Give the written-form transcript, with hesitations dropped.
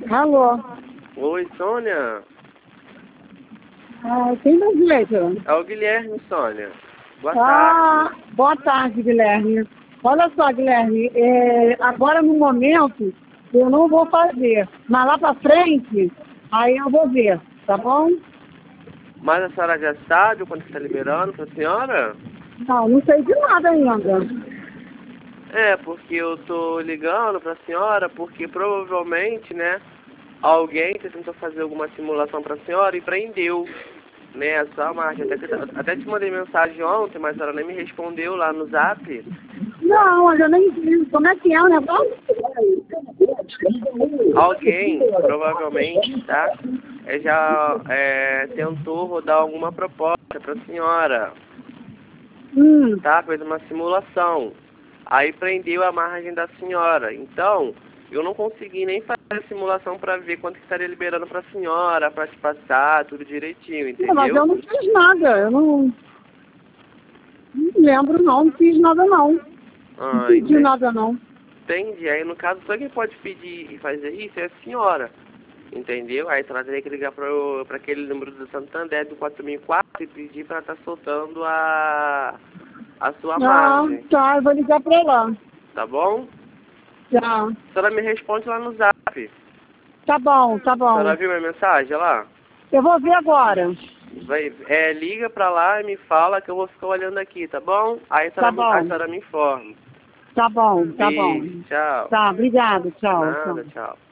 Alô? Oi, Sônia. Quem é direito? É o Guilherme, Sônia. Boa tarde. Boa tarde, Guilherme. Olha só, Guilherme, agora no momento eu não vou fazer, mas lá pra frente, aí eu vou ver, tá bom? Mas a senhora já sabe quando está liberando para a senhora? Não sei de nada ainda. É, porque eu tô ligando para a senhora porque provavelmente, né, alguém tentou fazer alguma simulação para a senhora e prendeu, né, a sua margem. Até te mandei mensagem ontem, mas a senhora nem me respondeu lá no Zap. Não, eu nem vi. Como é que é o negócio? Alguém, provavelmente, tá? Já tentou rodar alguma proposta para a senhora, tá? Fez uma simulação. Aí prendeu a margem da senhora. Então, eu não consegui nem fazer a simulação para ver quanto que estaria liberando para a senhora, para te passar, tudo direitinho, entendeu? Mas eu não fiz nada, eu não lembro não fiz nada não. Não pedi nada não. Entendi. Aí, no caso, só quem pode pedir e fazer isso é a senhora. Entendeu? Aí a senhora teria que ligar para aquele número do Santander do 4004 e pedir para estar soltando a sua margem. Tá, eu vou ligar pra lá. Tá bom? Tá. A senhora me responde lá no Zap. Tá bom, tá A bom. senhora viu minha mensagem lá? Eu vou ver agora. Liga pra lá e me fala que eu vou ficar olhando aqui, tá bom? Aí Tá bom. a senhora me informa. Tá bom, tá bom. Beijo, tchau. Tá, obrigado, tchau. Nada, tchau.